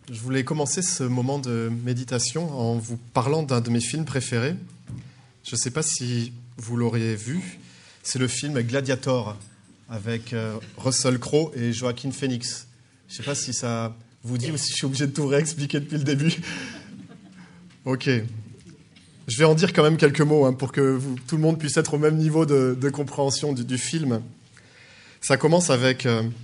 Je voulais commencer ce moment de méditation en vous parlant d'un de mes films préférés. Je ne sais pas si vous l'auriez vu. C'est le film Gladiator avec Russell Crowe et Joaquin Phoenix. Je ne sais pas si ça vous dit ou si je suis obligé de tout réexpliquer depuis le début. Ok. Je vais en dire quand même quelques mots pour que tout le monde puisse être au même niveau de compréhension du film. Ça commence avec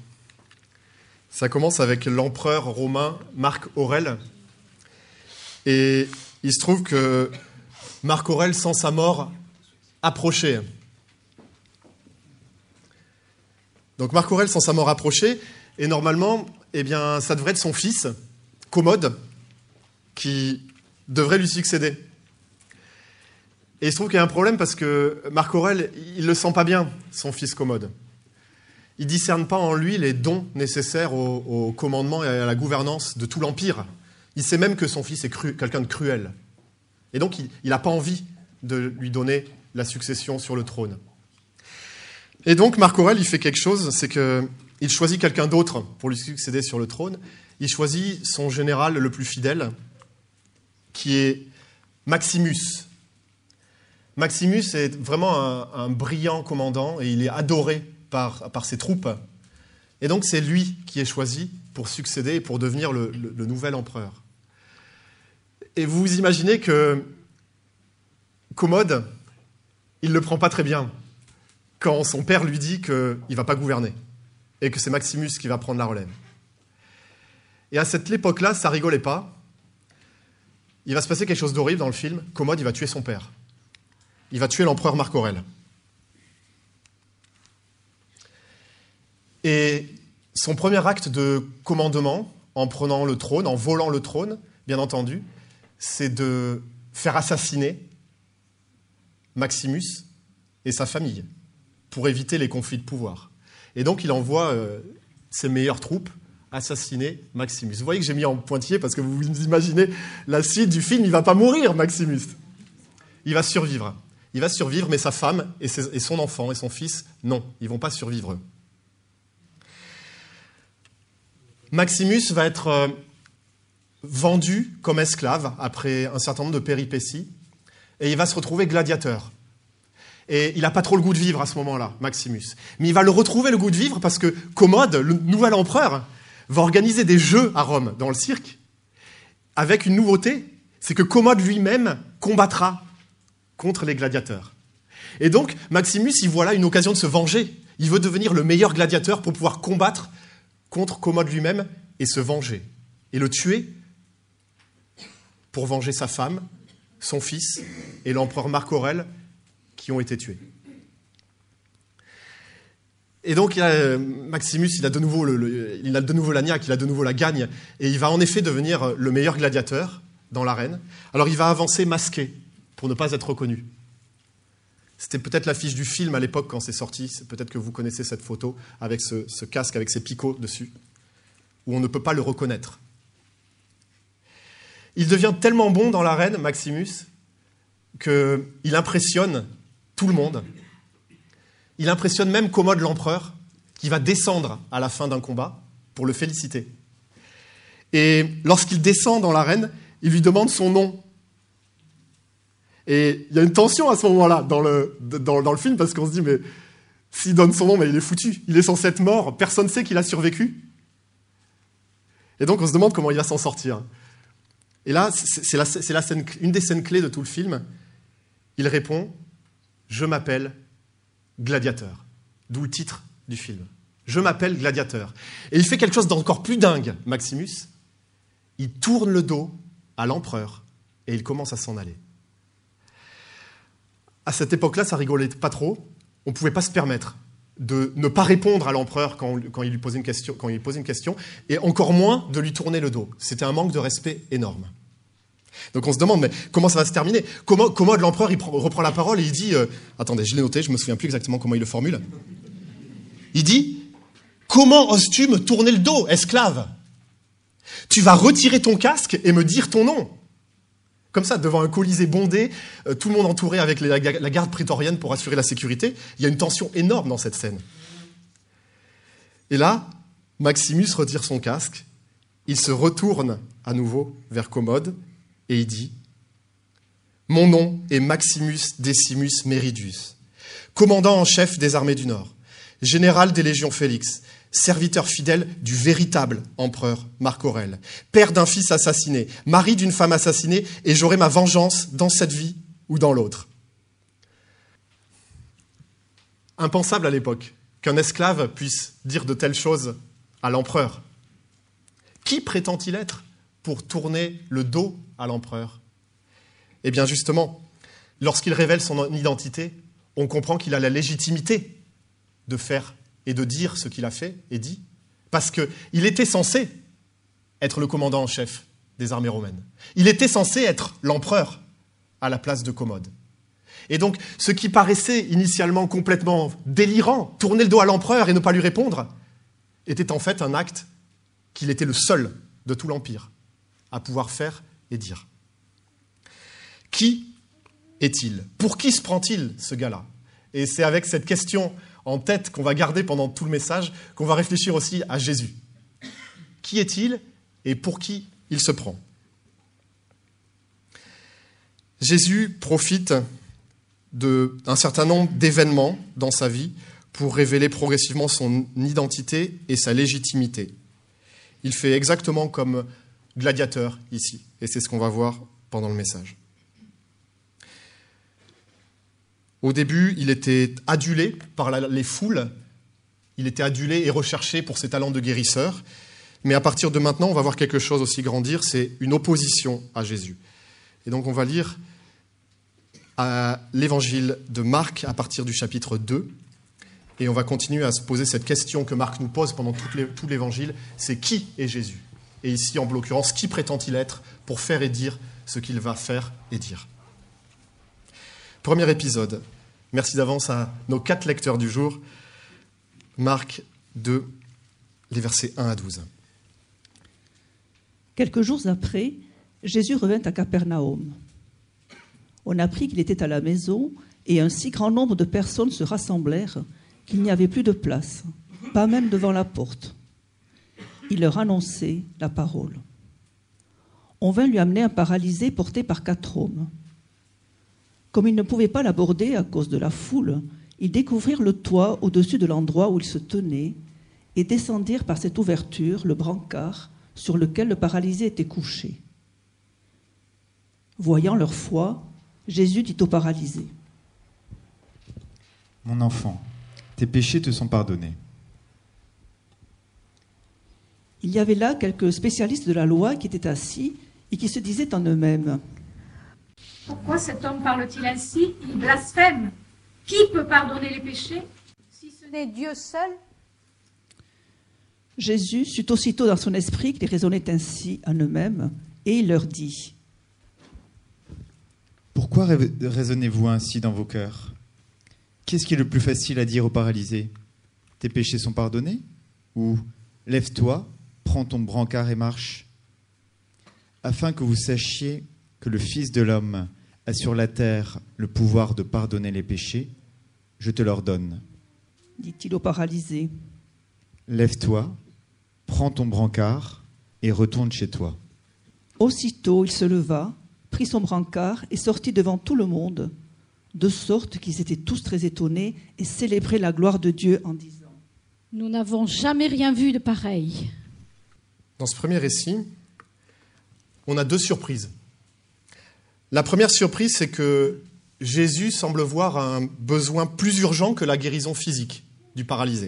l'empereur romain Marc Aurèle. Et il se trouve que Marc Aurèle sent sa mort approcher. Donc Marc Aurèle sent sa mort approcher, et normalement, ça devrait être son fils, Commode, qui devrait lui succéder. Et il se trouve qu'il y a un problème parce que Marc Aurèle, il ne le sent pas bien, son fils Commode. Il ne discerne pas en lui les dons nécessaires au commandement et à la gouvernance de tout l'Empire. Il sait même que son fils est quelqu'un de cruel. Et donc, il n'a pas envie de lui donner la succession sur le trône. Et donc, Marc Aurèle, il fait quelque chose, c'est qu'il choisit quelqu'un d'autre pour lui succéder sur le trône. Il choisit son général le plus fidèle, qui est Maximus. Maximus est vraiment un brillant commandant et il est adoré par ses troupes. Et donc, c'est lui qui est choisi pour succéder et pour devenir le nouvel empereur. Et vous imaginez que Commode, il ne le prend pas très bien quand son père lui dit qu'il ne va pas gouverner et que c'est Maximus qui va prendre la relève. Et à cette époque-là, ça rigolait pas. Il va se passer quelque chose d'horrible dans le film. Commode, il va tuer son père. Il va tuer l'empereur Marc Aurèle. Et son premier acte de commandement, en prenant le trône, en volant le trône, bien entendu, c'est de faire assassiner Maximus et sa famille pour éviter les conflits de pouvoir. Et donc, il envoie ses meilleures troupes assassiner Maximus. Vous voyez que j'ai mis en pointillé parce que vous imaginez la suite du film, il ne va pas mourir, Maximus. Il va survivre. Il va survivre, mais sa femme et son enfant et son fils, non, ils ne vont pas survivre. Maximus va être vendu comme esclave après un certain nombre de péripéties et il va se retrouver gladiateur. Et il n'a pas trop le goût de vivre à ce moment-là, Maximus. Mais il va le retrouver le goût de vivre parce que Commode, le nouvel empereur, va organiser des jeux à Rome, dans le cirque, avec une nouveauté, c'est que Commode lui-même combattra contre les gladiateurs. Et donc, Maximus, il voit là une occasion de se venger. Il veut devenir le meilleur gladiateur pour pouvoir combattre contre Commode lui-même et se venger. Et le tuer pour venger sa femme, son fils et l'empereur Marc Aurèle qui ont été tués. Et donc, Maximus, il a de nouveau la niaque, il a de nouveau la gagne, et il va en effet devenir le meilleur gladiateur dans l'arène. Alors, il va avancer masqué pour ne pas être reconnu. C'était peut-être l'affiche du film à l'époque quand c'est sorti. Peut-être que vous connaissez cette photo avec ce casque, avec ses picots dessus, où on ne peut pas le reconnaître. Il devient tellement bon dans l'arène, Maximus, qu'il impressionne tout le monde. Il impressionne même Commode l'empereur, qui va descendre à la fin d'un combat pour le féliciter. Et lorsqu'il descend dans l'arène, il lui demande son nom. Et il y a une tension à ce moment-là dans le film, parce qu'on se dit, mais s'il donne son nom, mais il est foutu. Il est censé être mort, personne ne sait qu'il a survécu. Et donc on se demande comment il va s'en sortir. Et là, c'est une des scènes clés de tout le film. Il répond, « Je m'appelle Gladiateur », d'où le titre du film. « Je m'appelle Gladiateur ». Et il fait quelque chose d'encore plus dingue, Maximus. Il tourne le dos à l'empereur et il commence à s'en aller. À cette époque-là, ça rigolait pas trop. On ne pouvait pas se permettre de ne pas répondre à l'empereur quand il lui posait une question, et encore moins de lui tourner le dos. C'était un manque de respect énorme. Donc on se demande, mais comment ça va se terminer ? Commode l'empereur, il reprend la parole et il dit... attendez, je l'ai noté, je ne me souviens plus exactement comment il le formule. Il dit, « Comment oses-tu me tourner le dos, esclave ? Tu vas retirer ton casque et me dire ton nom. » Comme ça, devant un colisée bondé, tout le monde entouré avec la garde prétorienne pour assurer la sécurité, il y a une tension énorme dans cette scène. Et là, Maximus retire son casque, il se retourne à nouveau vers Commode et il dit « Mon nom est Maximus Decimus Meridius, commandant en chef des armées du Nord, général des légions Félix, serviteur fidèle du véritable empereur Marc Aurèle, père d'un fils assassiné, mari d'une femme assassinée, et j'aurai ma vengeance dans cette vie ou dans l'autre. » Impensable à l'époque qu'un esclave puisse dire de telles choses à l'empereur. Qui prétend-il être pour tourner le dos à l'empereur ? Eh bien justement, lorsqu'il révèle son identité, on comprend qu'il a la légitimité de faire et de dire ce qu'il a fait et dit, parce qu'il était censé être le commandant en chef des armées romaines. Il était censé être l'empereur à la place de Commode. Et donc, ce qui paraissait initialement complètement délirant, tourner le dos à l'empereur et ne pas lui répondre, était en fait un acte qu'il était le seul de tout l'Empire à pouvoir faire et dire. Qui est-il ? Pour qui se prend-il, ce gars-là ? Et c'est avec cette question en tête qu'on va garder pendant tout le message qu'on va réfléchir aussi à Jésus. Qui est-il et pour qui il se prend ? Jésus profite d'un certain nombre d'événements dans sa vie pour révéler progressivement son identité et sa légitimité. Il fait exactement comme Gladiateur ici, et c'est ce qu'on va voir pendant le message. Au début, il était adulé par les foules, il était adulé et recherché pour ses talents de guérisseur, mais à partir de maintenant, on va voir quelque chose aussi grandir, c'est une opposition à Jésus. Et donc on va lire à l'évangile de Marc à partir du chapitre 2. Et on va continuer à se poser cette question que Marc nous pose pendant tout l'évangile, c'est qui est Jésus ? Et ici, en l'occurrence, qui prétend-il être pour faire et dire ce qu'il va faire et dire ? Premier épisode. Merci d'avance à nos 4 lecteurs du jour. Marc 2, les versets 1 à 12. Quelques jours après, Jésus revint à Capernaum. On apprit qu'il était à la maison et un si grand nombre de personnes se rassemblèrent qu'il n'y avait plus de place, pas même devant la porte. Il leur annonçait la parole. On vint lui amener un paralysé porté par 4 hommes. Comme ils ne pouvaient pas l'aborder à cause de la foule, ils découvrirent le toit au-dessus de l'endroit où il se tenait et descendirent par cette ouverture le brancard sur lequel le paralysé était couché. Voyant leur foi, Jésus dit au paralysé : « Mon enfant, tes péchés te sont pardonnés. » Il y avait là quelques spécialistes de la loi qui étaient assis et qui se disaient en eux-mêmes : « Pourquoi cet homme parle-t-il ainsi ? Il blasphème. Qui peut pardonner les péchés, si ce n'est Dieu seul ?» Jésus sut aussitôt dans son esprit qu'ils raisonnaient ainsi en eux-mêmes, et il leur dit : « Pourquoi raisonnez-vous ainsi dans vos cœurs ? Qu'est-ce qui est le plus facile à dire au paralysé ? Tes péchés sont pardonnés ? Ou lève-toi, prends ton brancard et marche. Afin que vous sachiez que le Fils de l'homme a sur la terre le pouvoir de pardonner les péchés, je te l'ordonne. » dit-il au paralysé. « Lève-toi, prends ton brancard et retourne chez toi. » Aussitôt il se leva, prit son brancard et sortit devant tout le monde, de sorte qu'ils étaient tous très étonnés et célébraient la gloire de Dieu en disant : « Nous n'avons jamais rien vu de pareil. » Dans ce premier récit, on a 2 surprises. La première surprise, c'est que Jésus semble voir un besoin plus urgent que la guérison physique du paralysé.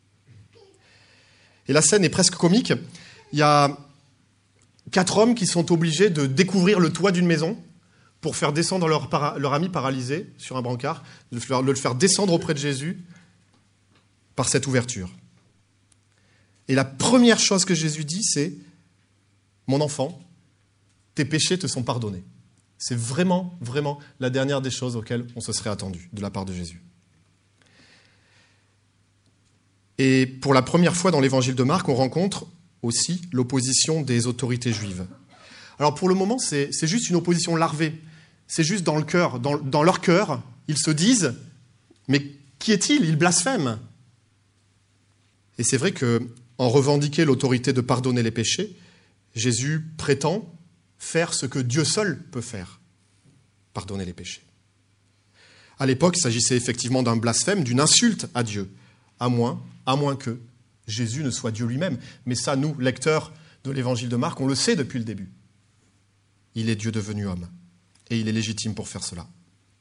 Et la scène est presque comique. Il y a 4 hommes qui sont obligés de découvrir le toit d'une maison pour faire descendre leur ami paralysé sur un brancard, de le faire descendre auprès de Jésus par cette ouverture. Et la première chose que Jésus dit, c'est « Mon enfant, tes péchés te sont pardonnés. » C'est vraiment, vraiment la dernière des choses auxquelles on se serait attendu de la part de Jésus. Et pour la première fois dans l'évangile de Marc, on rencontre aussi l'opposition des autorités juives. Alors pour le moment, c'est juste une opposition larvée. C'est juste dans le cœur, dans leur cœur, ils se disent « Mais qui est-il ? Il blasphème !» Et c'est vrai qu'en revendiquer l'autorité de pardonner les péchés, Jésus prétend faire ce que Dieu seul peut faire, pardonner les péchés. À l'époque, il s'agissait effectivement d'un blasphème, d'une insulte à Dieu, à moins que Jésus ne soit Dieu lui-même. Mais ça, nous, lecteurs de l'évangile de Marc, on le sait depuis le début. Il est Dieu devenu homme, et il est légitime pour faire cela.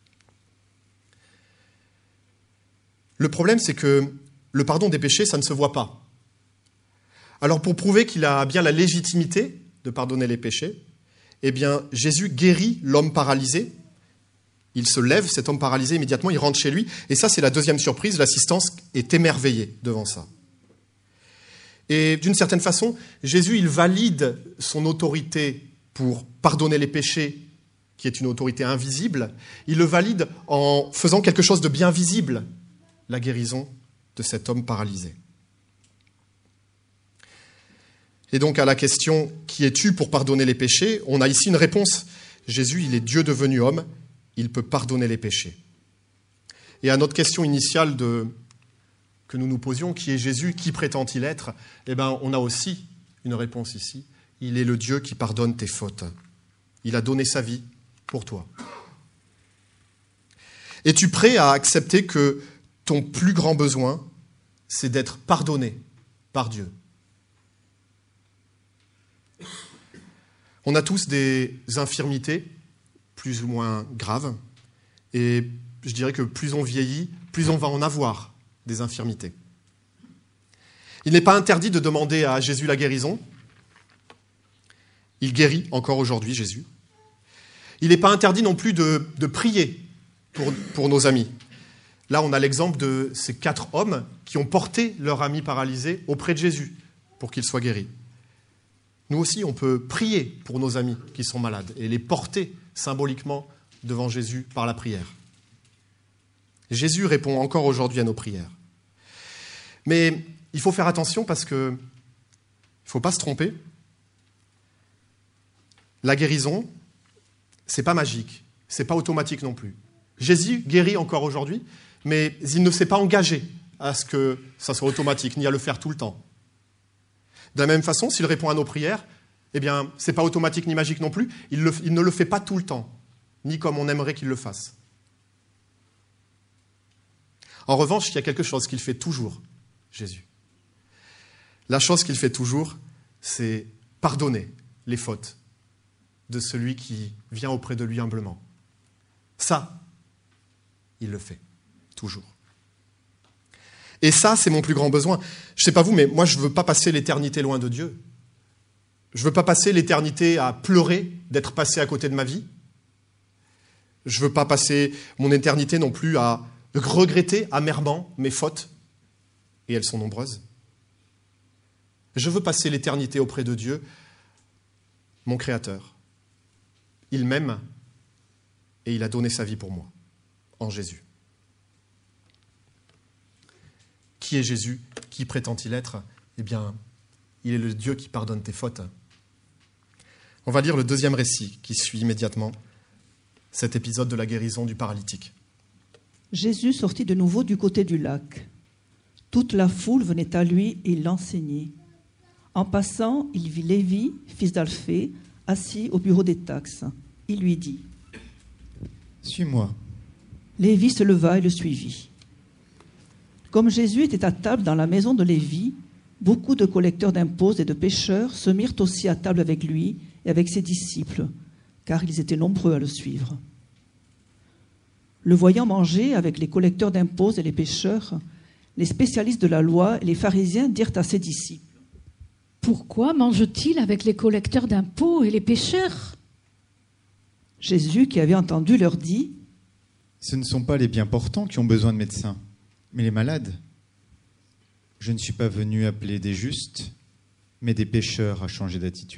Le problème, c'est que le pardon des péchés, ça ne se voit pas. Alors, pour prouver qu'il a bien la légitimité de pardonner les péchés, eh bien, Jésus guérit l'homme paralysé. Il se lève, cet homme paralysé, immédiatement, il rentre chez lui. Et ça, c'est la deuxième surprise. L'assistance est émerveillée devant ça. Et d'une certaine façon, Jésus, il valide son autorité pour pardonner les péchés, qui est une autorité invisible. Il le valide en faisant quelque chose de bien visible, la guérison de cet homme paralysé. Et donc, à la question « Qui es-tu pour pardonner les péchés ?», on a ici une réponse. Jésus, il est Dieu devenu homme, il peut pardonner les péchés. Et à notre question initiale que nous nous posions, qui est Jésus, qui prétend-il être ? Eh bien, on a aussi une réponse ici. Il est le Dieu qui pardonne tes fautes. Il a donné sa vie pour toi. Es-tu prêt à accepter que ton plus grand besoin, c'est d'être pardonné par Dieu ? On a tous des infirmités, plus ou moins graves, et je dirais que plus on vieillit, plus on va en avoir des infirmités. Il n'est pas interdit de demander à Jésus la guérison. Il guérit encore aujourd'hui, Jésus. Il n'est pas interdit non plus de prier pour nos amis. Là, on a l'exemple de ces 4 hommes qui ont porté leur ami paralysé auprès de Jésus pour qu'il soit guéri. Nous aussi, on peut prier pour nos amis qui sont malades et les porter symboliquement devant Jésus par la prière. Jésus répond encore aujourd'hui à nos prières. Mais il faut faire attention parce que il ne faut pas se tromper. La guérison, ce n'est pas magique, ce n'est pas automatique non plus. Jésus guérit encore aujourd'hui, mais il ne s'est pas engagé à ce que ça soit automatique, ni à le faire tout le temps. De la même façon, s'il répond à nos prières, eh bien, ce n'est pas automatique ni magique non plus. Il ne le fait pas tout le temps, ni comme on aimerait qu'il le fasse. En revanche, il y a quelque chose qu'il fait toujours, Jésus. La chose qu'il fait toujours, c'est pardonner les fautes de celui qui vient auprès de lui humblement. Ça, il le fait, toujours. Et ça, c'est mon plus grand besoin. Je ne sais pas vous, mais moi, je ne veux pas passer l'éternité loin de Dieu. Je ne veux pas passer l'éternité à pleurer d'être passé à côté de ma vie. Je ne veux pas passer mon éternité non plus à regretter amèrement mes fautes, et elles sont nombreuses. Je veux passer l'éternité auprès de Dieu, mon Créateur. Il m'aime et il a donné sa vie pour moi, en Jésus. Qui est Jésus ? Qui prétend-il être ? Eh bien, il est le Dieu qui pardonne tes fautes. On va lire le deuxième récit qui suit immédiatement cet épisode de la guérison du paralytique. Jésus sortit de nouveau du côté du lac. Toute la foule venait à lui et il l'enseignait. En passant, il vit Lévi, fils d'Alphée, assis au bureau des taxes. Il lui dit : « Suis-moi. » Lévi se leva et le suivit. Comme Jésus était à table dans la maison de Lévi, beaucoup de collecteurs d'impôts et de pêcheurs se mirent aussi à table avec lui et avec ses disciples, car ils étaient nombreux à le suivre. Le voyant manger avec les collecteurs d'impôts et les pêcheurs, les spécialistes de la loi et les pharisiens dirent à ses disciples : « Pourquoi mange-t-il avec les collecteurs d'impôts et les pêcheurs ?» Jésus, qui avait entendu, leur dit : « Ce ne sont pas les bien portants qui ont besoin de médecins, mais les malades. Je ne suis pas venu appeler des justes, mais des pécheurs à changer d'attitude. »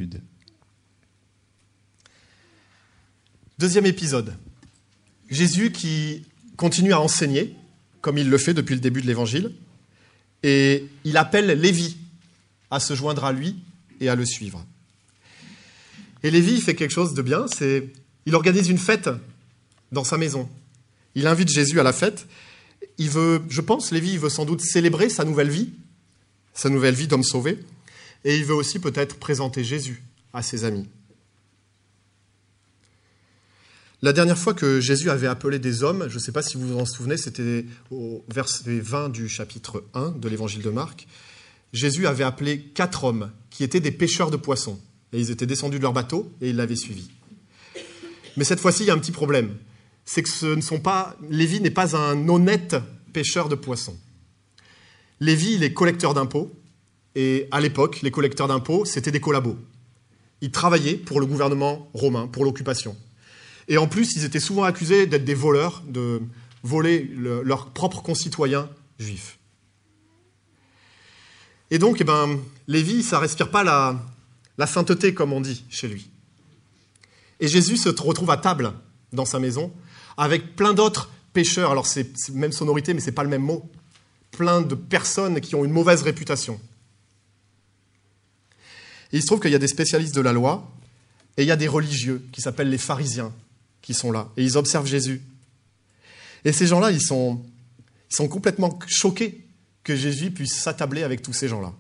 Deuxième épisode. Jésus qui continue à enseigner, comme il le fait depuis le début de l'Évangile, et il appelle Lévi à se joindre à lui et à le suivre. Et Lévi fait quelque chose de bien, il organise une fête dans sa maison. Il invite Jésus à la fête. Lévi, il veut sans doute célébrer sa nouvelle vie d'homme sauvé, et il veut aussi peut-être présenter Jésus à ses amis. La dernière fois que Jésus avait appelé des hommes, je ne sais pas si vous vous en souvenez, c'était au verset 20 du chapitre 1 de l'évangile de Marc. Jésus avait appelé 4 hommes qui étaient des pêcheurs de poissons. Et ils étaient descendus de leur bateau et ils l'avaient suivi. Mais cette fois-ci, il y a un petit problème. C'est que Lévi n'est pas un honnête pêcheur de poissons. Lévi, il est collecteur d'impôts. Et à l'époque, les collecteurs d'impôts, c'était des collabos. Ils travaillaient pour le gouvernement romain, pour l'occupation. Et en plus, ils étaient souvent accusés d'être des voleurs, de voler leurs propres concitoyens juifs. Et donc, Lévi, ça ne respire pas la sainteté, comme on dit chez lui. Et Jésus se retrouve à table dans sa maison avec plein d'autres pécheurs. Alors, c'est la même sonorité, mais ce n'est pas le même mot. Plein de personnes qui ont une mauvaise réputation. Et il se trouve qu'il y a des spécialistes de la loi et il y a des religieux qui s'appellent les pharisiens qui sont là. Et ils observent Jésus. Et ces gens-là, ils sont complètement choqués que Jésus puisse s'attabler avec tous ces gens-là.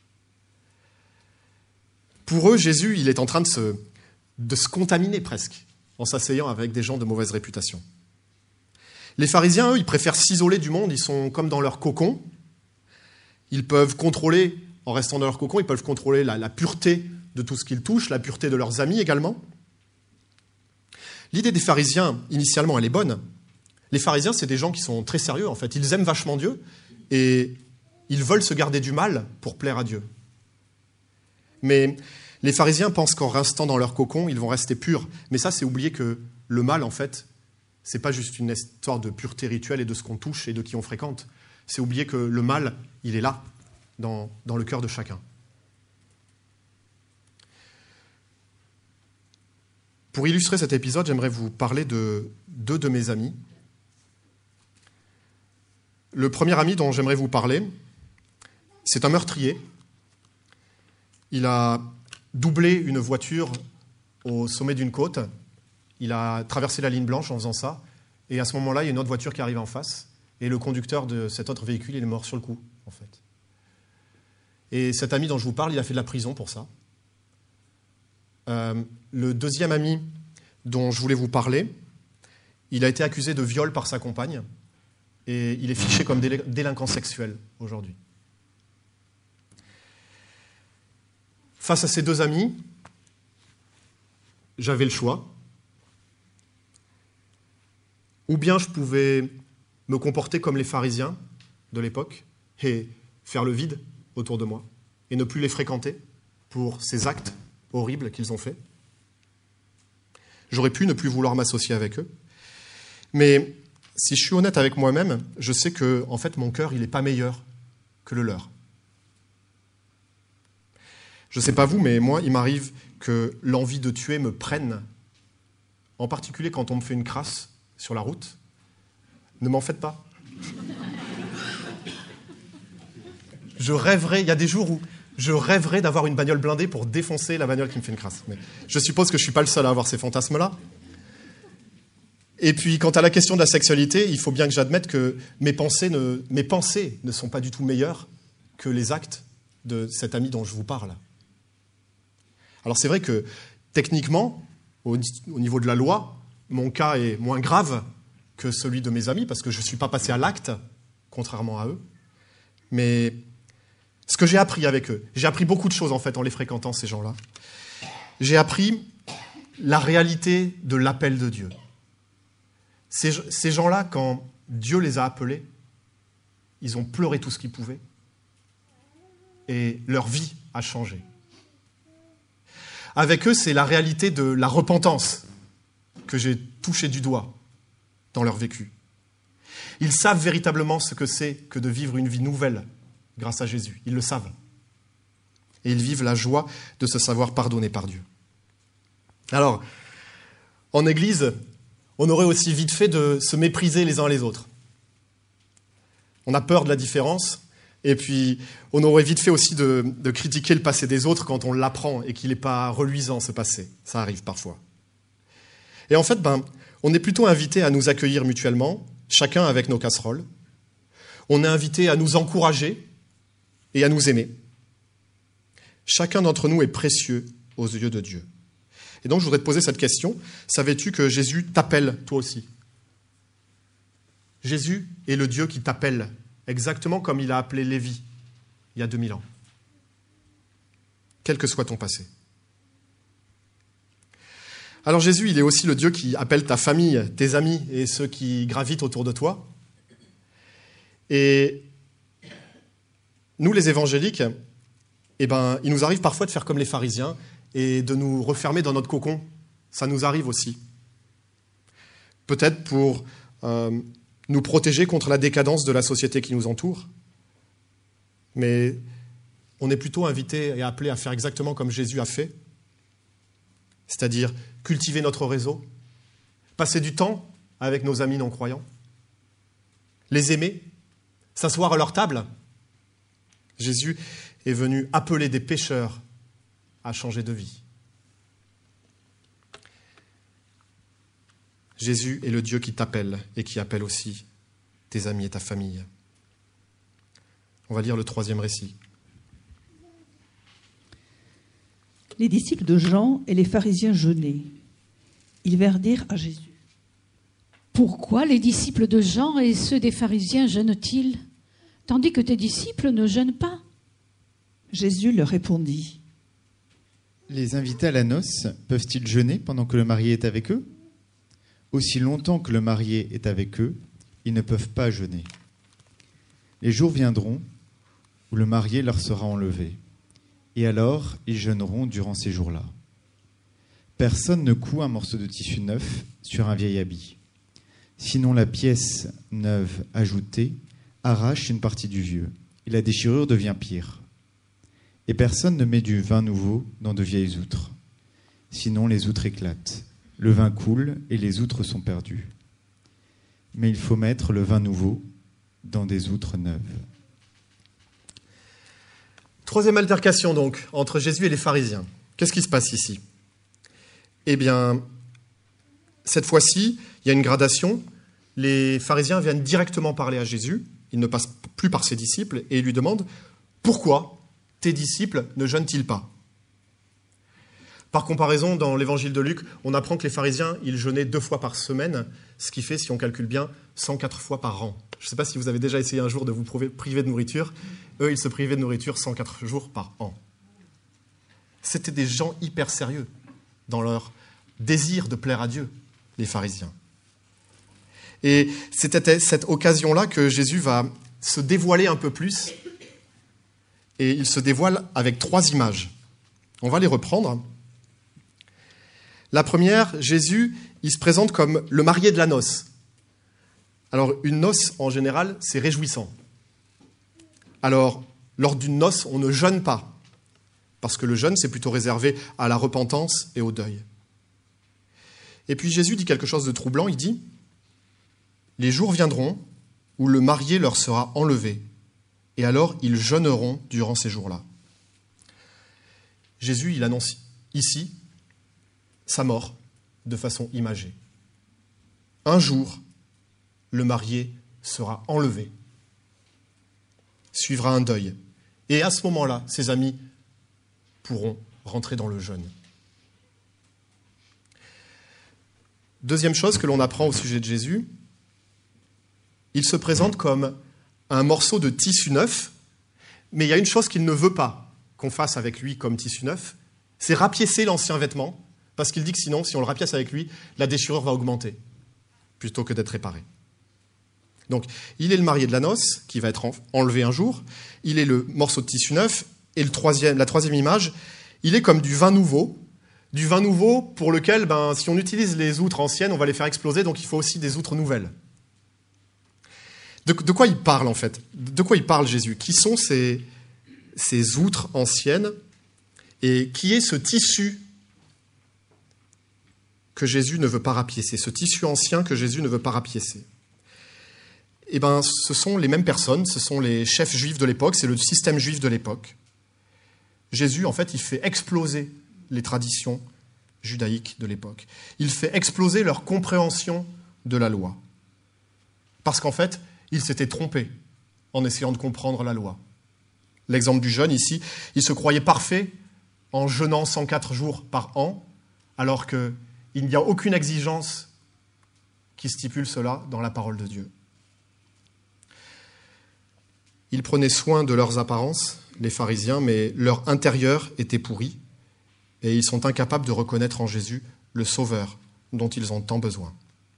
Pour eux, Jésus, il est en train de se contaminer presque en s'asseyant avec des gens de mauvaise réputation. Les pharisiens, eux, ils préfèrent s'isoler du monde, ils sont comme dans leur cocon. Ils peuvent contrôler, en restant dans leur cocon, ils peuvent contrôler la pureté de tout ce qu'ils touchent, la pureté de leurs amis également. L'idée des pharisiens, initialement, elle est bonne. Les pharisiens, c'est des gens qui sont très sérieux, en fait. Ils aiment vachement Dieu et ils veulent se garder du mal pour plaire à Dieu. Mais les pharisiens pensent qu'en restant dans leur cocon, ils vont rester purs. Mais ça, c'est oublier que le mal, en fait, c'est pas juste une histoire de pureté rituelle et de ce qu'on touche et de qui on fréquente. C'est oublier que le mal, il est là, dans le cœur de chacun. Pour illustrer cet épisode, j'aimerais vous parler de 2 de mes amis. Le premier ami dont j'aimerais vous parler, c'est un meurtrier. Il a doublé une voiture au sommet d'une côte. Il a traversé la ligne blanche en faisant ça. Et à ce moment-là, il y a une autre voiture qui arrive en face. Et le conducteur de cet autre véhicule, il est mort sur le coup, en fait. Et cet ami dont je vous parle, il a fait de la prison pour ça. Le deuxième ami dont je voulais vous parler, il a été accusé de viol par sa compagne. Et il est fiché comme délinquant sexuel aujourd'hui. Face à ces 2 amis, j'avais le choix. Ou bien je pouvais me comporter comme les pharisiens de l'époque et faire le vide autour de moi et ne plus les fréquenter pour ces actes horribles qu'ils ont faits. J'aurais pu ne plus vouloir m'associer avec eux. Mais si je suis honnête avec moi-même, je sais que, en fait, mon cœur, il n'est pas meilleur que le leur. Je ne sais pas vous, mais moi, il m'arrive que l'envie de tuer me prenne, en particulier quand on me fait une crasse sur la route. Ne m'en faites pas. Je rêverais, il y a des jours où je rêverais d'avoir une bagnole blindée pour défoncer la bagnole qui me fait une crasse. Mais je suppose que je ne suis pas le seul à avoir ces fantasmes-là. Et puis, quant à la question de la sexualité, il faut bien que j'admette que mes pensées ne sont pas du tout meilleures que les actes de cet ami dont je vous parle. Alors c'est vrai que, techniquement, au niveau de la loi, mon cas est moins grave que celui de mes amis, parce que je ne suis pas passé à l'acte, contrairement à eux. Mais ce que j'ai appris avec eux, j'ai appris beaucoup de choses, en fait, en les fréquentant, ces gens-là. J'ai appris la réalité de l'appel de Dieu. Ces gens-là, quand Dieu les a appelés, ils ont pleuré tout ce qu'ils pouvaient et leur vie a changé. Avec eux, c'est la réalité de la repentance que j'ai touché du doigt dans leur vécu. Ils savent véritablement ce que c'est que de vivre une vie nouvelle grâce à Jésus. Ils le savent. Et ils vivent la joie de se savoir pardonnés par Dieu. Alors, en Église, on aurait aussi vite fait de se mépriser les uns les autres. On a peur de la différence, et puis on aurait vite fait aussi de critiquer le passé des autres quand on l'apprend et qu'il n'est pas reluisant, ce passé. Ça arrive parfois. Et en fait, on est plutôt invité à nous accueillir mutuellement, chacun avec nos casseroles. On est invité à nous encourager et à nous aimer. Chacun d'entre nous est précieux aux yeux de Dieu. Et donc, je voudrais te poser cette question. Savais-tu que Jésus t'appelle toi aussi ? Jésus est le Dieu qui t'appelle, exactement comme il a appelé Lévi il y a 2000 ans. Quel que soit ton passé. Alors Jésus, il est aussi le Dieu qui appelle ta famille, tes amis et ceux qui gravitent autour de toi. Et nous, les évangéliques, il nous arrive parfois de faire comme les pharisiens et de nous refermer dans notre cocon. Ça nous arrive aussi. Peut-être pour nous protéger contre la décadence de la société qui nous entoure. Mais on est plutôt invité et appelé à faire exactement comme Jésus a fait, c'est-à-dire cultiver notre réseau, passer du temps avec nos amis non-croyants, les aimer, s'asseoir à leur table. Jésus est venu appeler des pécheurs à changer de vie. Jésus est le Dieu qui t'appelle et qui appelle aussi tes amis et ta famille. On va lire le 3e récit. Les disciples de Jean et les pharisiens jeûnaient. Ils vinrent dire à Jésus: Pourquoi les disciples de Jean et ceux des pharisiens jeûnent-ils, tandis que tes disciples ne jeûnent pas ? Jésus leur répondit: Les invités à la noce peuvent-ils jeûner pendant que le marié est avec eux ? Aussi longtemps que le marié est avec eux, ils ne peuvent pas jeûner. Les jours viendront où le marié leur sera enlevé, et alors ils jeûneront durant ces jours-là. Personne ne coud un morceau de tissu neuf sur un vieil habit. Sinon la pièce neuve ajoutée arrache une partie du vieux, et la déchirure devient pire. Et personne ne met du vin nouveau dans de vieilles outres. Sinon les outres éclatent, le vin coule et les outres sont perdues. Mais il faut mettre le vin nouveau dans des outres neuves. 3e altercation donc entre Jésus et les pharisiens. Qu'est-ce qui se passe ici ? Eh bien, cette fois-ci, il y a une gradation. Les pharisiens viennent directement parler à Jésus. Ils ne passent plus par ses disciples et ils lui demandent « Pourquoi tes disciples ne jeûnent-ils pas ?» Par comparaison, dans l'évangile de Luc, on apprend que les pharisiens, ils jeûnaient 2 fois par semaine, ce qui fait, si on calcule bien, 104 fois par an. Je ne sais pas si vous avez déjà essayé un jour de vous priver de nourriture. Eux, ils se privaient de nourriture 104 jours par an. C'était des gens hyper sérieux dans leur désir de plaire à Dieu, les pharisiens. Et c'était cette occasion-là que Jésus va se dévoiler un peu plus. Et il se dévoile avec 3 images. On va les reprendre. La première, Jésus, il se présente comme le marié de la noce. Alors, une noce, en général, c'est réjouissant. Alors, lors d'une noce, on ne jeûne pas, parce que le jeûne, c'est plutôt réservé à la repentance et au deuil. Et puis Jésus dit quelque chose de troublant, il dit « Les jours viendront où le marié leur sera enlevé, et alors ils jeûneront durant ces jours-là. » Jésus, il annonce ici sa mort de façon imagée. Un jour, le marié sera enlevé. Suivra un deuil. Et à ce moment-là, ses amis pourront rentrer dans le jeûne. Deuxième chose que l'on apprend au sujet de Jésus, il se présente comme un morceau de tissu neuf, mais il y a une chose qu'il ne veut pas qu'on fasse avec lui comme tissu neuf, c'est rapiécer l'ancien vêtement, parce qu'il dit que sinon, si on le rapièce avec lui, la déchirure va augmenter, plutôt que d'être réparée. Donc, il est le marié de la noce, qui va être enlevé un jour, il est le morceau de tissu neuf, et la troisième image, il est comme du vin nouveau pour lequel, si on utilise les outres anciennes, on va les faire exploser, donc il faut aussi des outres nouvelles. De quoi il parle, en fait ? De quoi il parle, Jésus ? Qui sont ces outres anciennes, et qui est ce tissu que Jésus ne veut pas rapiécer, ce tissu ancien que Jésus ne veut pas rapiécer ? Eh bien, ce sont les mêmes personnes, ce sont les chefs juifs de l'époque, c'est le système juif de l'époque. Jésus, en fait, il fait exploser les traditions judaïques de l'époque. Il fait exploser leur compréhension de la loi. Parce qu'en fait, ils s'étaient trompés en essayant de comprendre la loi. L'exemple du jeune ici, il se croyait parfait en jeûnant 104 jours par an, alors qu'il n'y a aucune exigence qui stipule cela dans la parole de Dieu. Ils prenaient soin de leurs apparences, les pharisiens, mais leur intérieur était pourri, et ils sont incapables de reconnaître en Jésus le Sauveur dont ils ont tant besoin.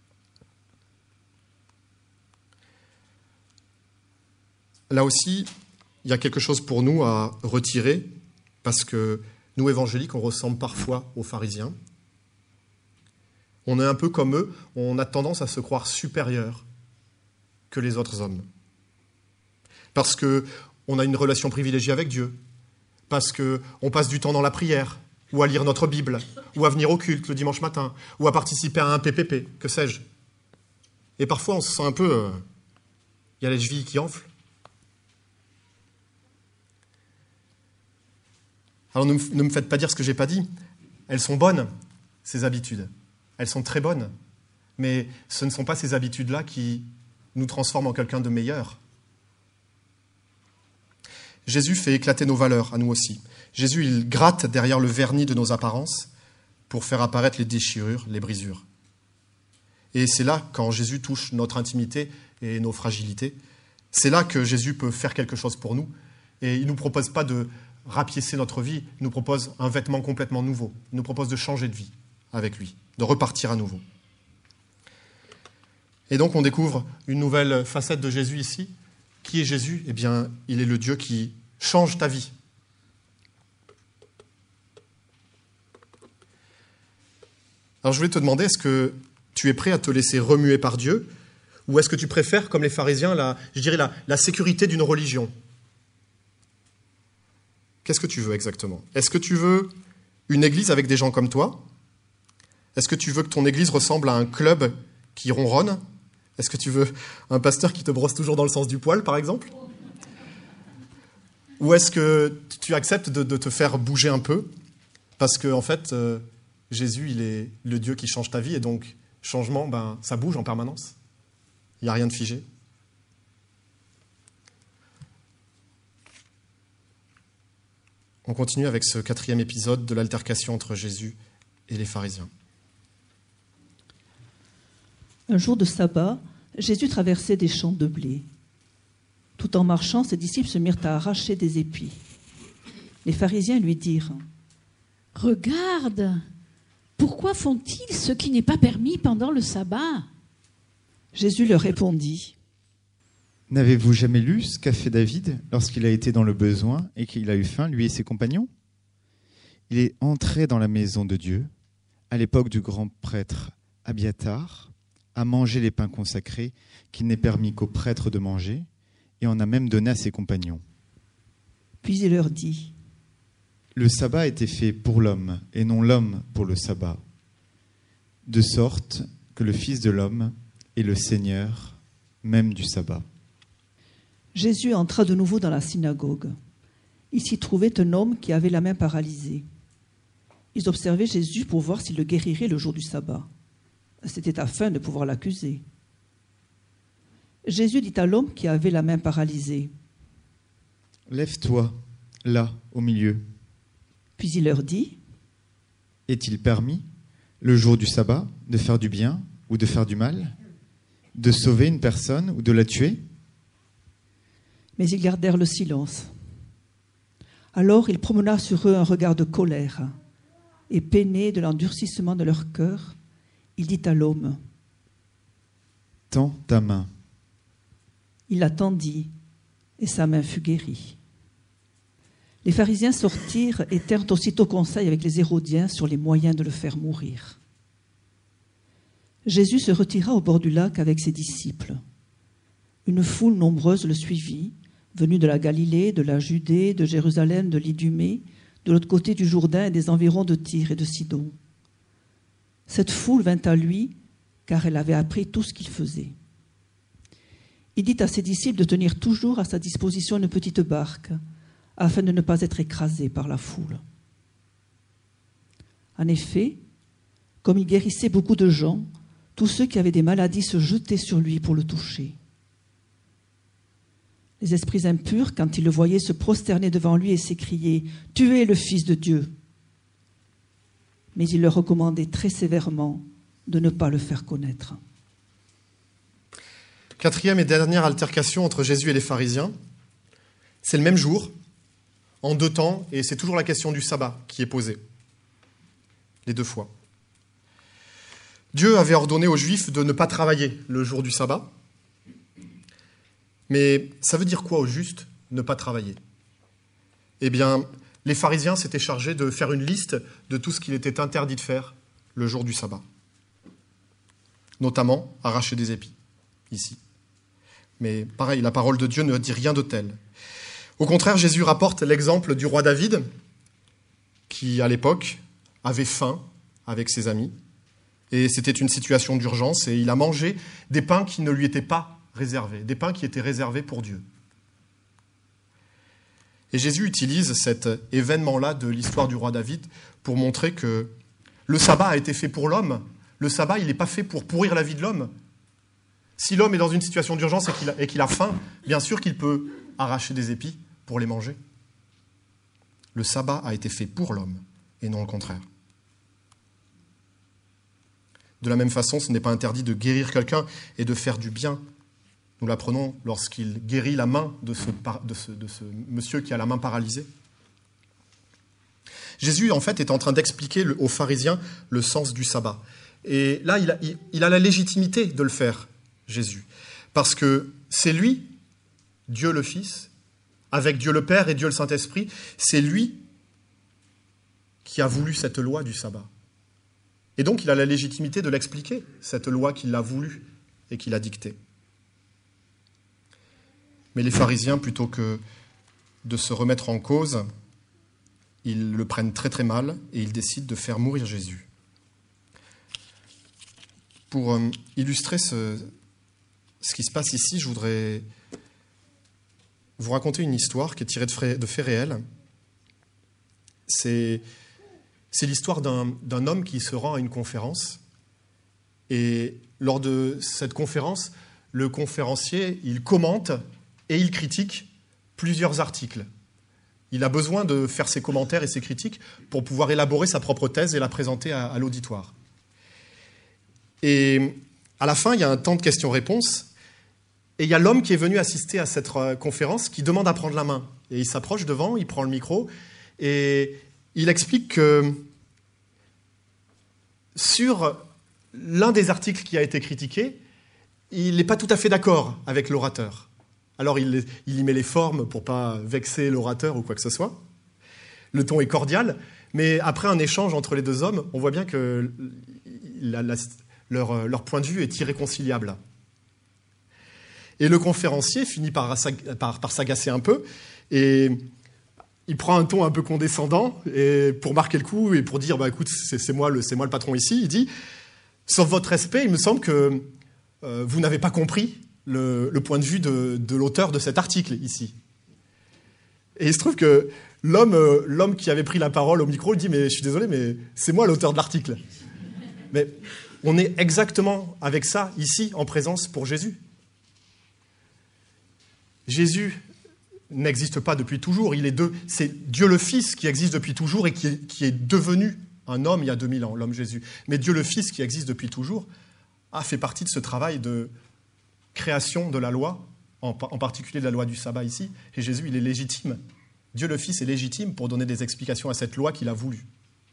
Là aussi, il y a quelque chose pour nous à retirer, parce que nous, évangéliques, on ressemble parfois aux pharisiens. On est un peu comme eux, on a tendance à se croire supérieur que les autres hommes. Parce qu'on a une relation privilégiée avec Dieu, parce qu'on passe du temps dans la prière, ou à lire notre Bible, ou à venir au culte le dimanche matin, ou à participer à un PPP, que sais-je. Et parfois, on se sent un peu... il y a les chevilles qui enflent. Alors ne me faites pas dire ce que je n'ai pas dit. Elles sont bonnes, ces habitudes. Elles sont très bonnes. Mais ce ne sont pas ces habitudes-là qui nous transforment en quelqu'un de meilleur. Jésus fait éclater nos valeurs, à nous aussi. Jésus, il gratte derrière le vernis de nos apparences pour faire apparaître les déchirures, les brisures. Et c'est là, quand Jésus touche notre intimité et nos fragilités, c'est là que Jésus peut faire quelque chose pour nous. Et il ne nous propose pas de rapiécer notre vie, il nous propose un vêtement complètement nouveau. Il nous propose de changer de vie avec lui, de repartir à nouveau. Et donc on découvre une nouvelle facette de Jésus ici. Qui est Jésus ? Eh bien, il est le Dieu qui change ta vie. Alors je voulais te demander, est-ce que tu es prêt à te laisser remuer par Dieu, ou est-ce que tu préfères, comme les pharisiens, la sécurité d'une religion ? Qu'est-ce que tu veux exactement ? Est-ce que tu veux une église avec des gens comme toi ? Est-ce que tu veux que ton église ressemble à un club qui ronronne ? Est-ce que tu veux un pasteur qui te brosse toujours dans le sens du poil, par exemple ? Ou est-ce que tu acceptes de te faire bouger un peu ? Parce que, en fait, Jésus, il est le Dieu qui change ta vie, et donc, changement, ça bouge en permanence. Il n'y a rien de figé. On continue avec ce 4e épisode de l'altercation entre Jésus et les pharisiens. Un jour de sabbat, Jésus traversait des champs de blé. Tout en marchant, ses disciples se mirent à arracher des épis. Les pharisiens lui dirent : « Regarde, pourquoi font-ils ce qui n'est pas permis pendant le sabbat ?» Jésus leur répondit : « N'avez-vous jamais lu ce qu'a fait David lorsqu'il a été dans le besoin et qu'il a eu faim, lui et ses compagnons ? Il est entré dans la maison de Dieu, à l'époque du grand prêtre Abiatar, a mangé les pains consacrés qu'il n'est permis qu'aux prêtres de manger, et en a même donné à ses compagnons. » Puis il leur dit : « Le sabbat a été fait pour l'homme, et non l'homme pour le sabbat, de sorte que le Fils de l'homme est le Seigneur même du sabbat. » Jésus entra de nouveau dans la synagogue. Il s'y trouvait un homme qui avait la main paralysée. Ils observaient Jésus pour voir s'il le guérirait le jour du sabbat. C'était afin de pouvoir l'accuser. Jésus dit à l'homme qui avait la main paralysée : « Lève-toi, là, au milieu. » Puis il leur dit : « Est-il permis, le jour du sabbat, de faire du bien ou de faire du mal, de sauver une personne ou de la tuer ? » Mais ils gardèrent le silence. Alors il promena sur eux un regard de colère, et peiné de l'endurcissement de leur cœur, il dit à l'homme : « Tends ta main. » Il la tendit, et sa main fut guérie. Les pharisiens sortirent et tinrent aussitôt conseil avec les Hérodiens sur les moyens de le faire mourir. Jésus se retira au bord du lac avec ses disciples. Une foule nombreuse le suivit, venue de la Galilée, de la Judée, de Jérusalem, de l'Idumée, de l'autre côté du Jourdain et des environs de Tyr et de Sidon. Cette foule vint à lui, car elle avait appris tout ce qu'il faisait. Il dit à ses disciples de tenir toujours à sa disposition une petite barque, afin de ne pas être écrasés par la foule. En effet, comme il guérissait beaucoup de gens, tous ceux qui avaient des maladies se jetaient sur lui pour le toucher. Les esprits impurs, quand ils le voyaient, se prosternaient devant lui et s'écriaient : « Tu es le Fils de Dieu !» mais il leur recommandait très sévèrement de ne pas le faire connaître. Quatrième et dernière altercation entre Jésus et les pharisiens, c'est le même jour, en 2 temps, et c'est toujours la question du sabbat qui est posée, les 2 fois. Dieu avait ordonné aux Juifs de ne pas travailler le jour du sabbat, mais ça veut dire quoi au juste, ne pas travailler ? Eh bien, les pharisiens s'étaient chargés de faire une liste de tout ce qu'il était interdit de faire le jour du sabbat, notamment arracher des épis, ici. Mais pareil, la parole de Dieu ne dit rien de tel. Au contraire, Jésus rapporte l'exemple du roi David, qui, à l'époque, avait faim avec ses amis, et c'était une situation d'urgence, et il a mangé des pains qui ne lui étaient pas réservés, des pains qui étaient réservés pour Dieu. Et Jésus utilise cet événement-là de l'histoire du roi David pour montrer que le sabbat a été fait pour l'homme. Le sabbat, il n'est pas fait pour pourrir la vie de l'homme. Si l'homme est dans une situation d'urgence et qu'il a faim, bien sûr qu'il peut arracher des épis pour les manger. Le sabbat a été fait pour l'homme et non le contraire. De la même façon, ce n'est pas interdit de guérir quelqu'un et de faire du bien. Nous l'apprenons lorsqu'il guérit la main de ce monsieur qui a la main paralysée. Jésus, en fait, est en train d'expliquer aux pharisiens le sens du sabbat. Et là, il a la légitimité de le faire, Jésus. Parce que c'est lui, Dieu le Fils, avec Dieu le Père et Dieu le Saint-Esprit, c'est lui qui a voulu cette loi du sabbat. Et donc, il a la légitimité de l'expliquer, cette loi qu'il a voulu et qu'il a dictée. Mais les pharisiens, plutôt que de se remettre en cause, ils le prennent très très mal et ils décident de faire mourir Jésus. Pour illustrer ce qui se passe ici, je voudrais vous raconter une histoire qui est tirée de faits réels. C'est l'histoire d'un homme qui se rend à une conférence. Et lors de cette conférence, le conférencier, il commente et il critique plusieurs articles. Il a besoin de faire ses commentaires et ses critiques pour pouvoir élaborer sa propre thèse et la présenter à l'auditoire. Et à la fin, il y a un temps de questions-réponses. Et il y a l'homme qui est venu assister à cette conférence qui demande à prendre la main. Et il s'approche devant, il prend le micro et il explique que sur l'un des articles qui a été critiqué, il n'est pas tout à fait d'accord avec l'orateur. Alors il y met les formes pour ne pas vexer l'orateur ou quoi que ce soit. Le ton est cordial, mais après un échange entre les 2 hommes, on voit bien que leur point de vue est irréconciliable. Et le conférencier finit par s'agacer un peu, et il prend un ton un peu condescendant et pour marquer le coup et pour dire « écoute, c'est moi le patron ici », il dit « Sauf votre respect, il me semble que vous n'avez pas compris le point de vue de l'auteur de cet article ici. » Et il se trouve que l'homme qui avait pris la parole au micro, il dit « Mais je suis désolé, mais c'est moi l'auteur de l'article. » Mais on est exactement avec ça ici, en présence pour Jésus. Jésus n'existe pas depuis toujours. C'est Dieu le Fils qui existe depuis toujours et qui est devenu un homme il y a 2000 ans, l'homme Jésus. Mais Dieu le Fils qui existe depuis toujours a fait partie de ce travail de création de la loi, en particulier de la loi du sabbat ici. Et Jésus, il est légitime. Dieu le Fils est légitime pour donner des explications à cette loi qu'il a voulu.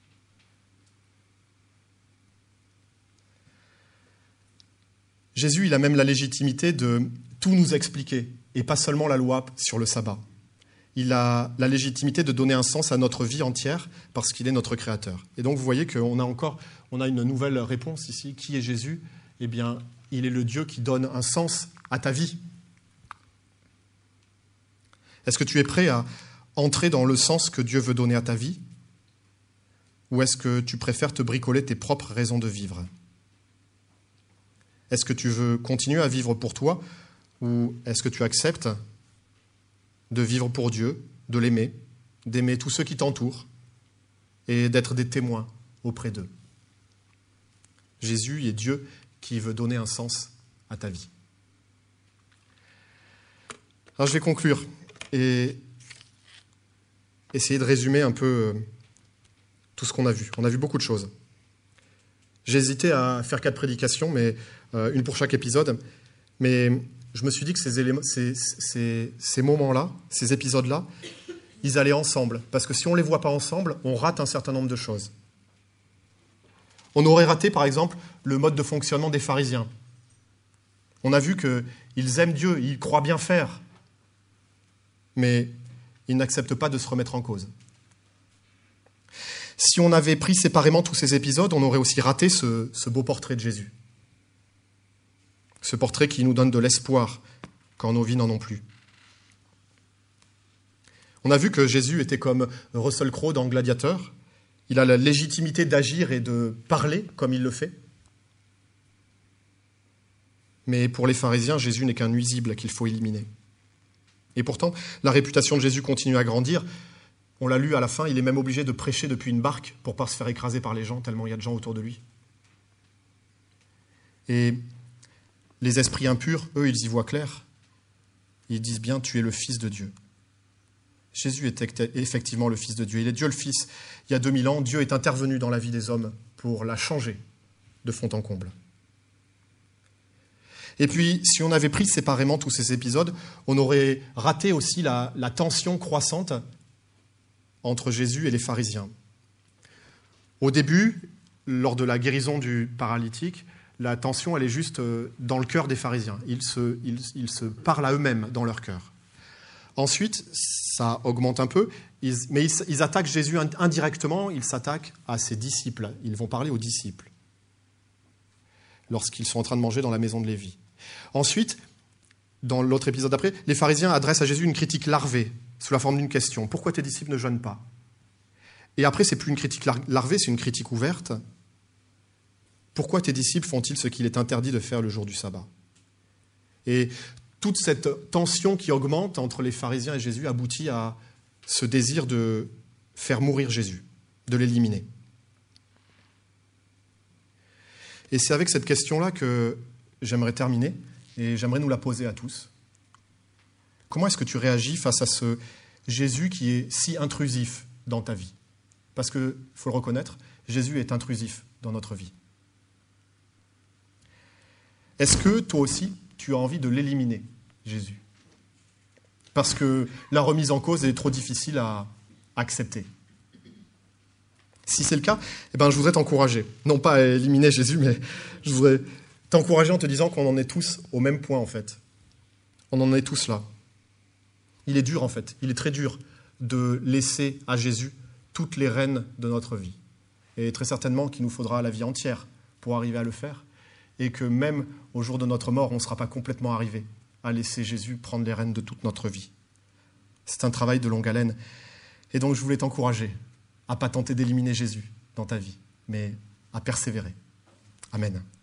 Jésus, il a même la légitimité de tout nous expliquer, et pas seulement la loi sur le sabbat. Il a la légitimité de donner un sens à notre vie entière parce qu'il est notre Créateur. Et donc vous voyez qu'on a une nouvelle réponse ici. Qui est Jésus ? Eh bien, il est le Dieu qui donne un sens à ta vie. Est-ce que tu es prêt à entrer dans le sens que Dieu veut donner à ta vie ? Ou est-ce que tu préfères te bricoler tes propres raisons de vivre ? Est-ce que tu veux continuer à vivre pour toi ? Ou est-ce que tu acceptes de vivre pour Dieu, de l'aimer, d'aimer tous ceux qui t'entourent et d'être des témoins auprès d'eux ? Jésus est Dieu qui veut donner un sens à ta vie. Alors je vais conclure et essayer de résumer un peu tout ce qu'on a vu. On a vu beaucoup de choses. J'ai hésité à faire 4 prédications, mais une pour chaque épisode. Mais je me suis dit que ces moments-là, ces épisodes-là, ils allaient ensemble. Parce que si on ne les voit pas ensemble, on rate un certain nombre de choses. On aurait raté, par exemple, le mode de fonctionnement des pharisiens. On a vu qu'ils aiment Dieu, ils croient bien faire, mais ils n'acceptent pas de se remettre en cause. Si on avait pris séparément tous ces épisodes, on aurait aussi raté ce beau portrait de Jésus. Ce portrait qui nous donne de l'espoir quand nos vies n'en ont plus. On a vu que Jésus était comme Russell Crowe dans Gladiateur. Il a la légitimité d'agir et de parler comme il le fait. Mais pour les pharisiens, Jésus n'est qu'un nuisible qu'il faut éliminer. Et pourtant, la réputation de Jésus continue à grandir. On l'a lu à la fin, il est même obligé de prêcher depuis une barque pour ne pas se faire écraser par les gens, tellement il y a de gens autour de lui. Et les esprits impurs, eux, ils y voient clair. Ils disent bien, tu es le Fils de Dieu. Jésus est effectivement le Fils de Dieu. Il est Dieu le Fils. Il y a 2000 ans, Dieu est intervenu dans la vie des hommes pour la changer de fond en comble. Et puis, si on avait pris séparément tous ces épisodes, on aurait raté aussi la tension croissante entre Jésus et les pharisiens. Au début, lors de la guérison du paralytique, la tension, elle est juste dans le cœur des pharisiens. Ils se parlent à eux-mêmes dans leur cœur. Ensuite, ça augmente un peu, mais ils attaquent Jésus indirectement, ils s'attaquent à ses disciples. Ils vont parler aux disciples lorsqu'ils sont en train de manger dans la maison de Lévi. Ensuite, dans l'autre épisode d'après, les pharisiens adressent à Jésus une critique larvée, sous la forme d'une question. Pourquoi tes disciples ne jeûnent pas ? Et après, c'est plus une critique larvée, c'est une critique ouverte. Pourquoi tes disciples font-ils ce qu'il est interdit de faire le jour du sabbat ? Et toute cette tension qui augmente entre les pharisiens et Jésus aboutit à ce désir de faire mourir Jésus, de l'éliminer. Et c'est avec cette question-là que j'aimerais terminer, et j'aimerais nous la poser à tous. Comment est-ce que tu réagis face à ce Jésus qui est si intrusif dans ta vie ? Parce qu'il faut le reconnaître, Jésus est intrusif dans notre vie. Est-ce que toi aussi, tu as envie de l'éliminer, Jésus ? Parce que la remise en cause est trop difficile à accepter. Si c'est le cas, je voudrais t'encourager. Non pas à éliminer Jésus, mais je voudrais t'encourager en te disant qu'on en est tous au même point, en fait. On en est tous là. Il est dur, en fait. Il est très dur de laisser à Jésus toutes les rênes de notre vie. Et très certainement qu'il nous faudra la vie entière pour arriver à le faire. Et que même au jour de notre mort, on ne sera pas complètement arrivé à laisser Jésus prendre les rênes de toute notre vie. C'est un travail de longue haleine. Et donc, je voulais t'encourager à ne pas tenter d'éliminer Jésus dans ta vie, mais à persévérer. Amen.